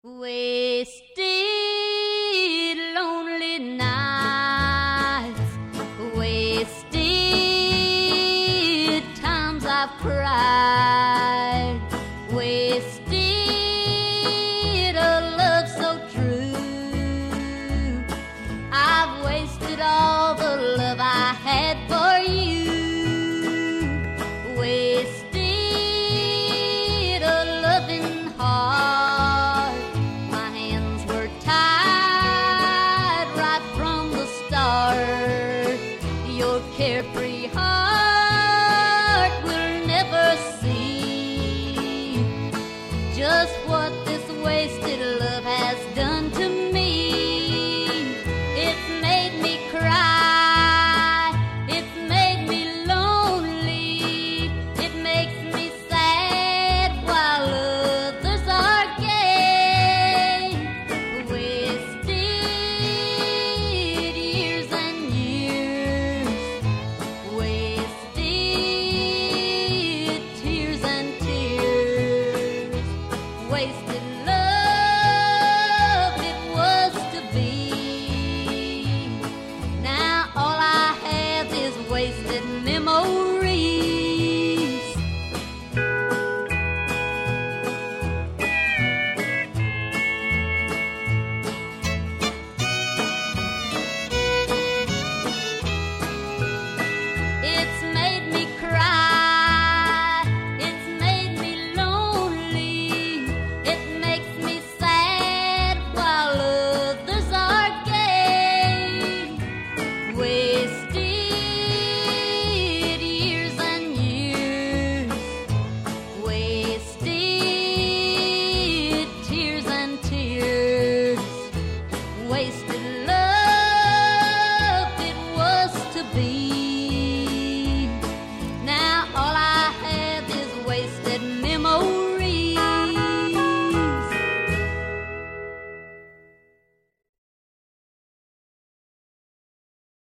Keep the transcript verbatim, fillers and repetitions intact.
Wasted lonely nights, wasted times I've cried, wasted a love so true. I've wasted all the love I had for you, wasted a loving heart. Your carefree heart will never see just what this wasted love has done to me. It's made me cry, it's made me lonely, it makes me sad while others are gay. Wasted years and years, wasted tears and tears, wasted love.